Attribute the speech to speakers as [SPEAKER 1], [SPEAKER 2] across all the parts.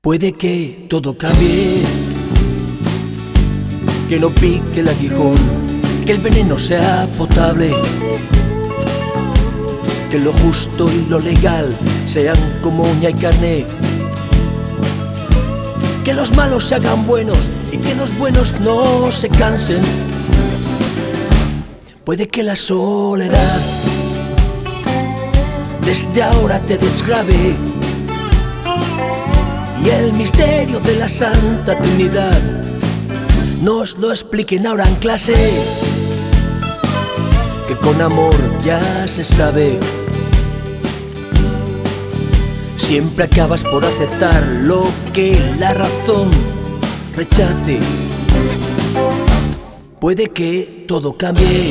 [SPEAKER 1] Puede que todo cambie, que no pique el aguijón, que el veneno sea potable, que lo justo y lo legal sean como uña y carne, que los malos se hagan buenos y que los buenos no se cansen. Puede que la soledad desde ahora te desgrabe y el misterio de la Santa Trinidad nos lo expliquen ahora en clase, que con amor ya se sabe. Siempre acabas por aceptar lo que la razón rechace. Puede que todo cambie,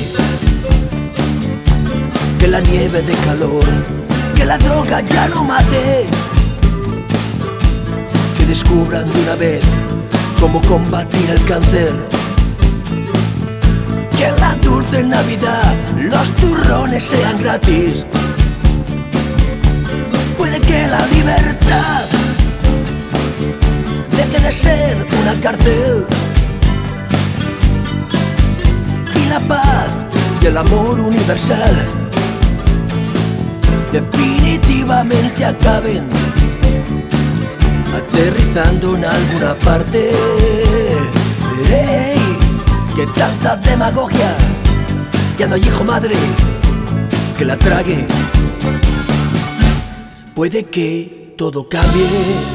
[SPEAKER 1] que la nieve de calor, que la droga ya no mate, que descubran de una vez cómo combatir el cáncer, que en la dulce Navidad los turrones sean gratis. Puede que la libertad deje de ser una cárcel y la paz y el amor universal definitivamente acaben aterrizando en alguna parte. ¡Ey! Que tanta demagogia, ya no hay hijo madre que la trague. Puede que todo cambie,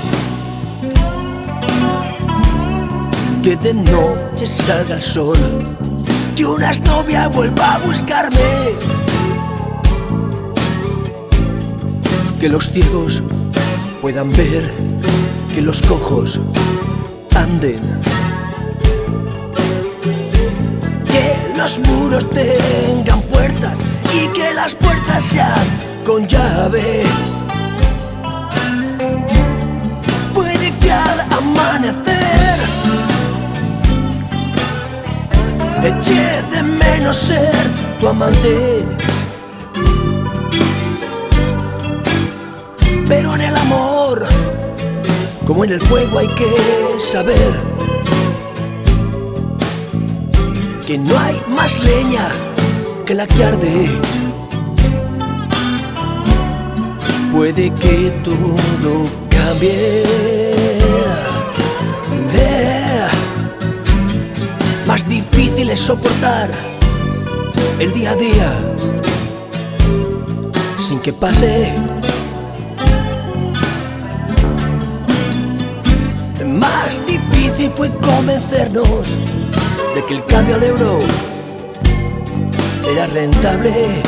[SPEAKER 1] que de noche salga el sol, que una exnovia vuelva a buscarme, que los ciegos puedan ver, que los cojos anden, que los muros tengan puertas y que las puertas sean con llave. Puede que al amanecer eche de menos ser tu amante, pero en el amor, como en el fuego, hay que saber que no hay más leña que la que arde. Puede que todo cambie, más difícil es soportar el día a día sin que pase. Más difícil fue convencernos de que el cambio al euro era rentable.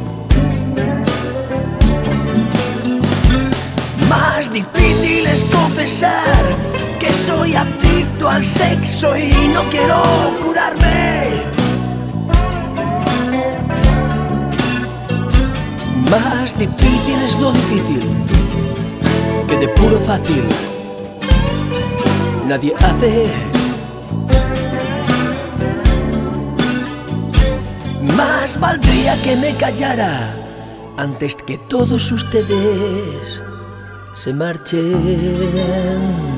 [SPEAKER 1] Más difícil es confesar que soy adicto al sexo y no quiero curarme. Más difícil es lo difícil, que de puro fácil nadie hace. Más valdría que me callara antes que todos ustedes se marchen.